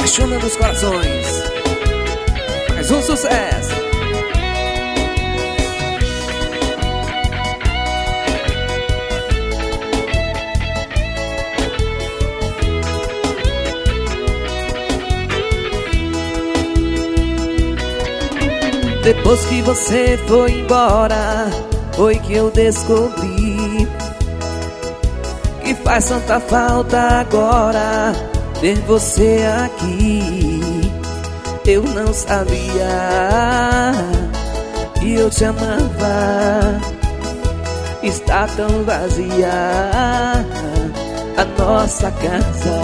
apaixonando os corações. Mais um sucesso. Depois que você foi embora, foi que eu descobri que faz tanta falta agora ter você aqui. Eu não sabia que eu te amava. Está tão vazia a nossa casa.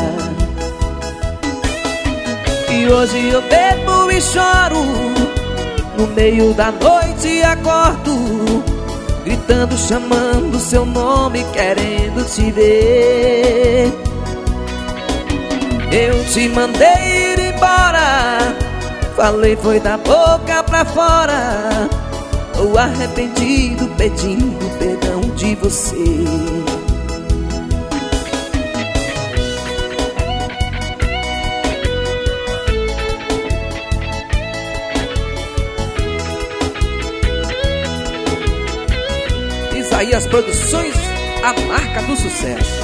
E hoje eu bebo e choro. No meio da noite acordo, gritando, chamando seu nome, querendo te ver. Eu te mandei ir embora, falei foi da boca pra fora. Tô arrependido, pedindo perdão de você. Isaías Produções, a marca do sucesso.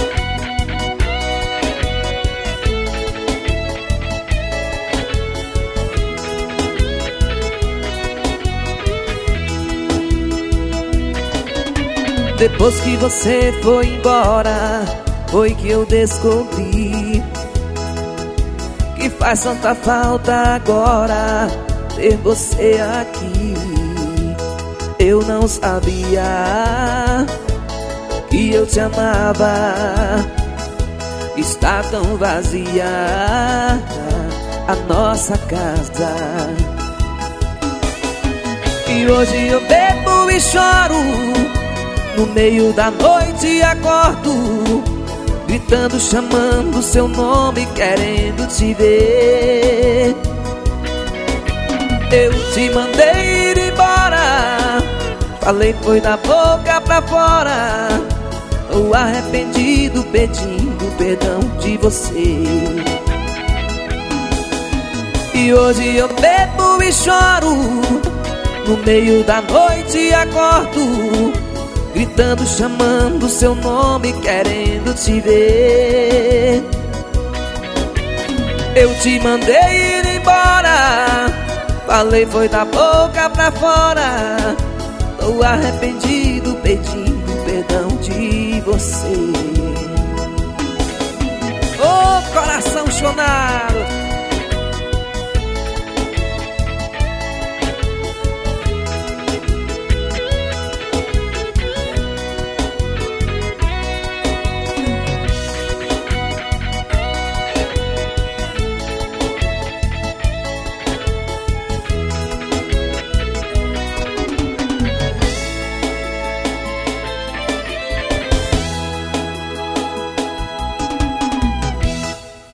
Depois que você foi embora, foi que eu descobri que faz tanta falta agora ter você aqui. Eu não sabia que eu te amava. Está tão vazia a nossa casa. E hoje eu bebo e choro. No meio da noite acordo, gritando, chamando seu nome, querendo te ver. Eu te mandei ir embora, falei foi da boca pra fora. Tô arrependido, pedindo perdão de você. E hoje eu bebo e choro. No meio da noite acordo, gritando, chamando seu nome, querendo te ver. Eu te mandei ir embora, falei foi da boca pra fora. Tô arrependido, pedindo perdão de você. Ô coração chonado,